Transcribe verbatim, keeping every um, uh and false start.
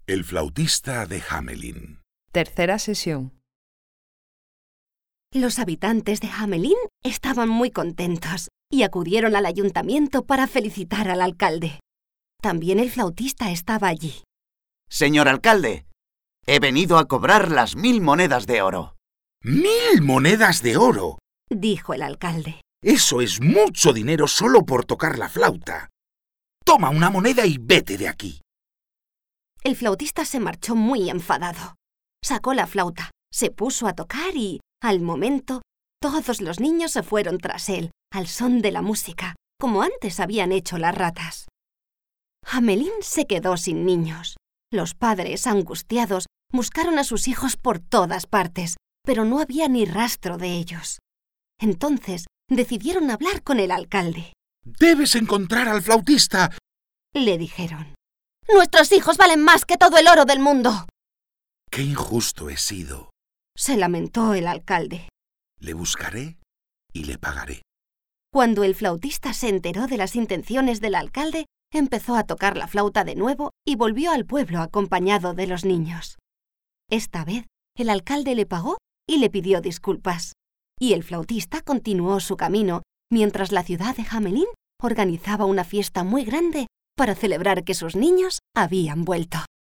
El flautista de Hamelin. Tercera sesión. Los habitantes de Hamelin estaban muy contentos y acudieron al ayuntamiento para felicitar al alcalde. También el flautista estaba allí. Señor alcalde, he venido a cobrar las mil monedas de oro. ¡Mil monedas de oro! Dijo el alcalde. Eso es mucho dinero solo por tocar la flauta. Toma una moneda y vete de aquí. El flautista se marchó muy enfadado. Sacó la flauta, se puso a tocar y, al momento, todos los niños se fueron tras él, al son de la música, como antes habían hecho las ratas. Hamelin se quedó sin niños. Los padres, angustiados, buscaron a sus hijos por todas partes, pero no había ni rastro de ellos. Entonces decidieron hablar con el alcalde. ¡Debes encontrar al flautista!, le dijeron. ¡Nuestros hijos valen más que todo el oro del mundo!, ¡Qué injusto he sido!, se lamentó el alcalde. Le buscaré y le pagaré. Cuando el flautista se enteró de las intenciones del alcalde, empezó a tocar la flauta de nuevo y volvió al pueblo acompañado de los niños. Esta vez, el alcalde le pagó y le pidió disculpas. Y el flautista continuó su camino, mientras la ciudad de Hamelin organizaba una fiesta muy grande para celebrar que sus niños habían vuelto.